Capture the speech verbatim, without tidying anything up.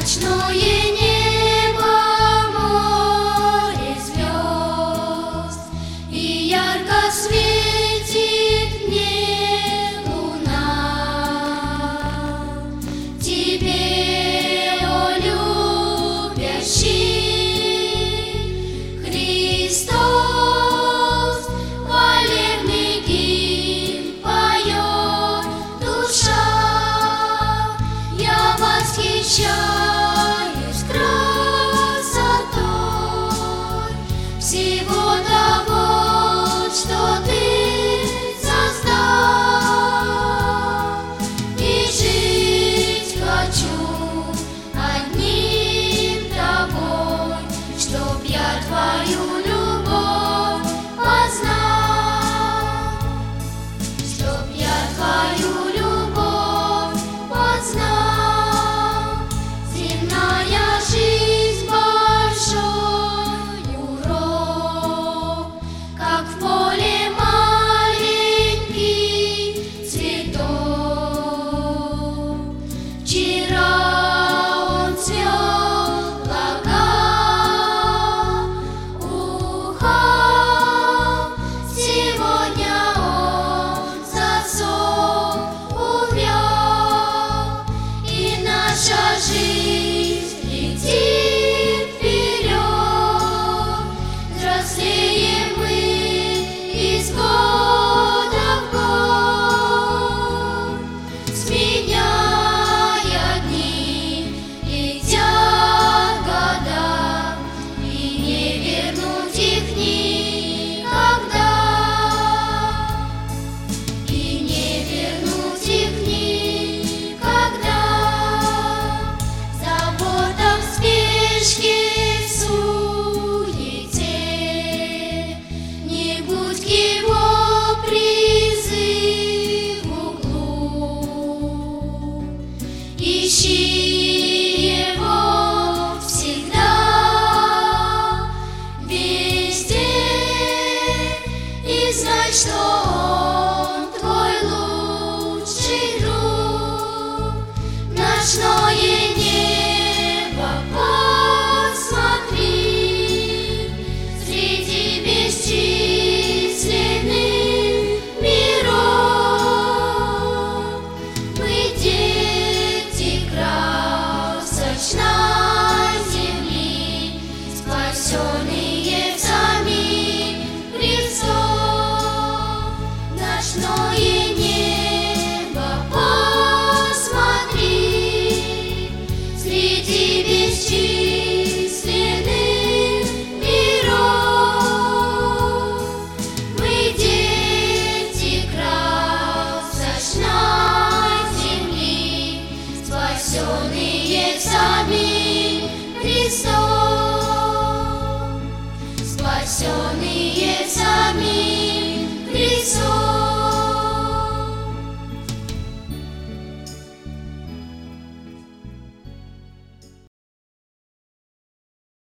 Ночное небо, море звезд, и ярко светит мне луна. Тебе, о любящий Христос, хвалебный гимн поет душа. Я восхищаюсь красотой всего того, что Ты создал, и жить хочу одним Тобой, чтоб я Твою любовь познал, чтоб я Твою любовь познал. Земная жизнь большой урок, как в поле маленький цветок. Вчера он цвел, благал, ухал, сегодня он засох, увял, и наша жизнь летит вперед. Взрослеем мы из года в год, сменяя дни, летят года, и не вернуть их никогда, и не вернуть их никогда. Забота в спешке, в суете, не будь к его призыв в углу. Ищи его всегда, везде, и знай, что он твой лучший друг. Ночное небо посмотри, среди бесчисленных миров. Мы дети красочной земли, спасенные самим Христом. Ночное небо посмотри, среди бесчисленных миров. Мы дети красочной земли, спасенные самим Христом. Спасенные